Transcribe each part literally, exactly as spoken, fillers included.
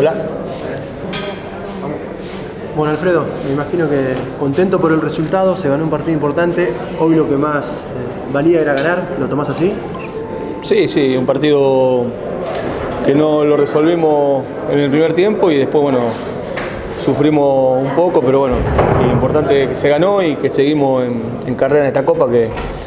Hola. Bueno, Alfredo, me imagino que contento por el resultado, se ganó un partido importante, hoy lo que más eh, valía era ganar, ¿lo tomás así? Sí, sí, un partido que no lo resolvimos en el primer tiempo y después, bueno, sufrimos un poco, pero bueno, lo importante es que se ganó y que seguimos en, en carrera en esta Copa que,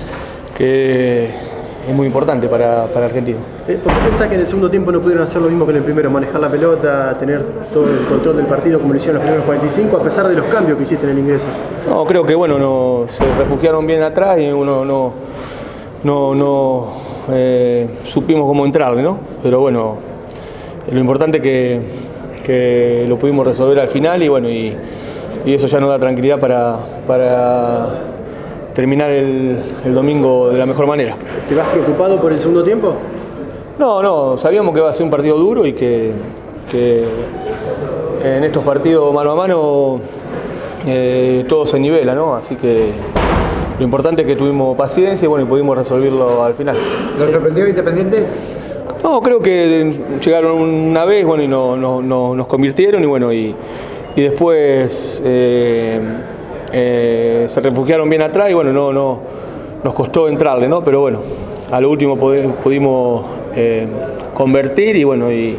que es muy importante para, para Argentina. ¿Por qué pensás que en el segundo tiempo no pudieron hacer lo mismo que en el primero? Manejar la pelota, tener todo el control del partido como lo hicieron los primeros cuarenta y cinco, a pesar de los cambios que hiciste en el ingreso. No, creo que bueno, no, se refugiaron bien atrás y uno no, no, no eh, supimos cómo entrarle, ¿no? Pero bueno, lo importante es que, que lo pudimos resolver al final y bueno, y, y eso ya nos da tranquilidad para, para terminar el, el domingo de la mejor manera. ¿Te vas preocupado por el segundo tiempo? No, no, sabíamos que iba a ser un partido duro y que, que en estos partidos mano a mano eh, todo se nivela, ¿no? Así que lo importante es que tuvimos paciencia y bueno, y pudimos resolverlo al final. ¿Lo sorprendió Independiente? No, creo que llegaron una vez, bueno, y no, no, no, nos convirtieron y bueno, y, y después eh, eh, se refugiaron bien atrás y bueno, no, no, nos costó entrarle, ¿no? Pero bueno, a lo último pudimos eh, convertir y bueno, y,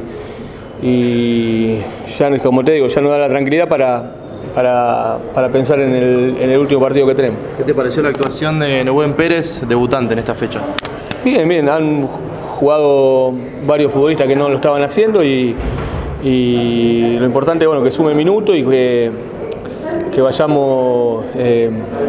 y ya, como te digo, ya nos da la tranquilidad para, para, para pensar en el, en el último partido que tenemos. ¿Qué te pareció la actuación de Nehuen Pérez, debutante en esta fecha? Bien, bien, han jugado varios futbolistas que no lo estaban haciendo y, y lo importante es bueno, que sume minutos y que, que vayamos eh,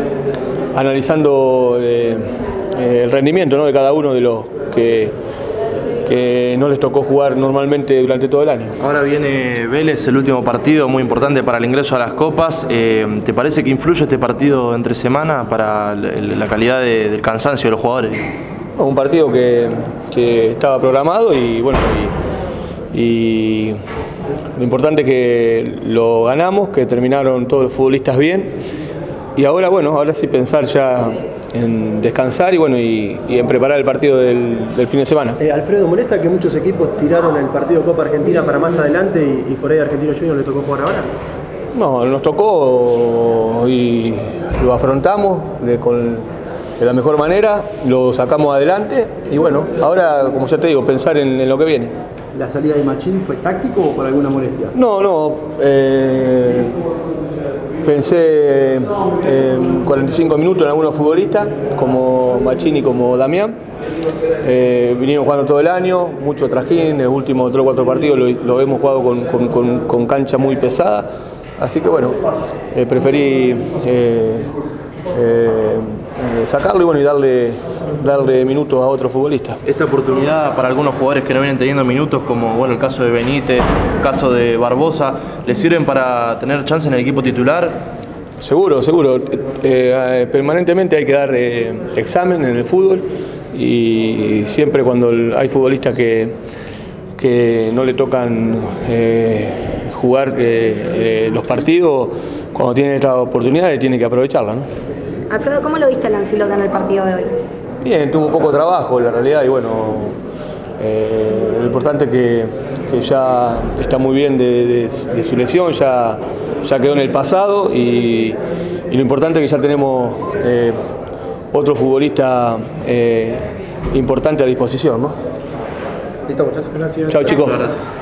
analizando eh, el rendimiento, ¿no?, de cada uno de los que, que no les tocó jugar normalmente durante todo el año. Ahora viene Vélez, el último partido muy importante para el ingreso a las copas. Eh, ¿Te parece que influye este partido entre semana para la calidad de, del cansancio de los jugadores? Un partido que, que estaba programado y bueno, y, y lo importante es que lo ganamos, que terminaron todos los futbolistas bien y ahora bueno, ahora sí pensar ya en descansar y bueno y, y en preparar el partido del, del fin de semana. Eh, Alfredo, ¿molesta que muchos equipos tiraron el partido Copa Argentina para más adelante y, y por ahí a Argentino Juniors le tocó jugar ahora? No, nos tocó y lo afrontamos de, con, de la mejor manera, lo sacamos adelante y bueno, ahora como ya te digo, pensar en, en lo que viene. ¿La salida de Machín fue táctico o por alguna molestia? No, no. Eh, pensé en cuarenta y cinco minutos en algunos futbolistas, como Machín y como Damián. Eh, vinieron jugando todo el año, mucho trajín, el último tres o cuatro partidos lo, lo hemos jugado con, con, con, con cancha muy pesada. Así que bueno, eh, preferí eh, eh, sacarlo y bueno y darle, darle minutos a otros futbolistas. Esta oportunidad para algunos jugadores que no vienen teniendo minutos, como bueno el caso de Benítez, el caso de Barbosa, ¿les sirven para tener chance en el equipo titular? Seguro, seguro. Eh, eh, permanentemente hay que dar eh, examen en el fútbol y siempre cuando hay futbolistas que, que no le tocan eh, jugar eh, eh, los partidos, cuando tienen esta oportunidad tienen que aprovecharla, ¿no? Alfredo, ¿cómo lo viste a Lancilota en el partido de hoy? Bien, tuvo poco trabajo la realidad y bueno, eh, lo importante es que, que ya está muy bien de, de, de su lesión, ya, ya quedó en el pasado y, y lo importante es que ya tenemos eh, otro futbolista eh, importante a disposición, ¿no? Listo, muchachos. Chao, chicos. Muchas gracias.